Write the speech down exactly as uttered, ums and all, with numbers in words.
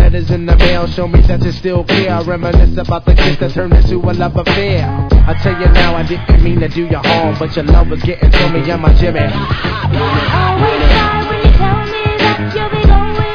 letters in the mail show me that you still care. I reminisce about the kiss that turned into a love affair. I tell you now, I didn't mean to do you harm, but your love was getting to me and my Jimmy. Always cry when you tell me that you'll be going.